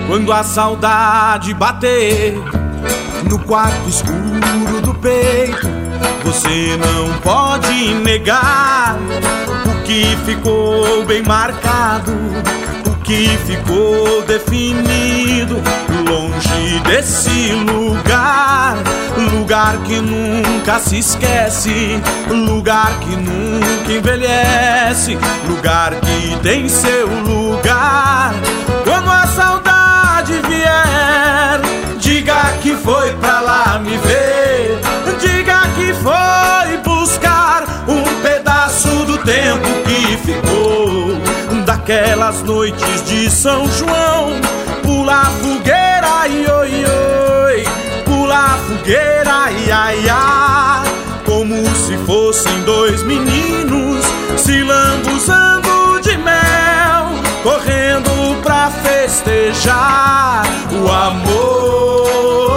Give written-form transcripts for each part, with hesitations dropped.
Quando a saudade bater no quarto escuro do peito, você não pode negar o que ficou bem marcado, o que ficou definido, longe desse lugar, lugar que nunca se esquece, lugar que nunca envelhece, lugar que tem seu lugar. Quando a saudade vier, diga que foi pra lá me ver, diga que foi buscar um pedaço do tempo que ficou daquelas noites de São João. Pula a fogueira, oi, oi, pula a fogueira, ai, ai, como se fossem dois meninos se lambuzando de mel, correndo pra festejar o amor,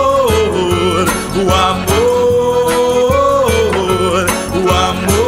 o amor, o amor.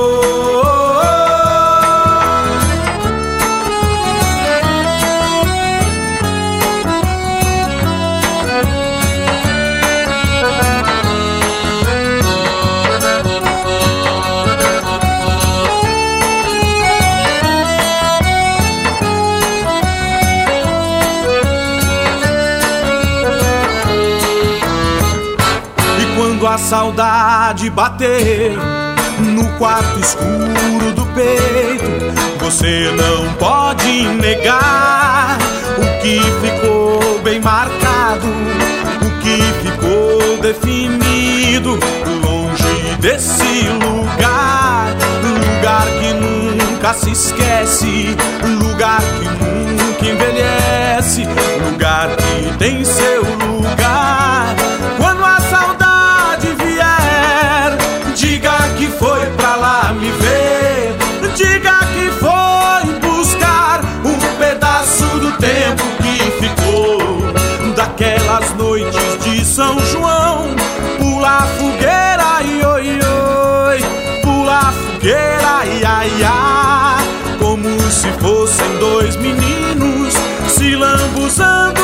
Quando a saudade bater no quarto escuro do peito, você não pode negar o que ficou bem marcado, o que ficou definido, longe desse lugar, lugar que nunca se esquece, lugar que nunca envelhece, lugar que tem seu lugar. Quando a saudade vier, diga que foi pra lá me ver, diga que foi buscar um pedaço do tempo que ficou daquelas noites de São João. Pula a fogueira, oi, oi, pula a fogueira, ai, ai, ai, como se fossem dois meninos se lambuzando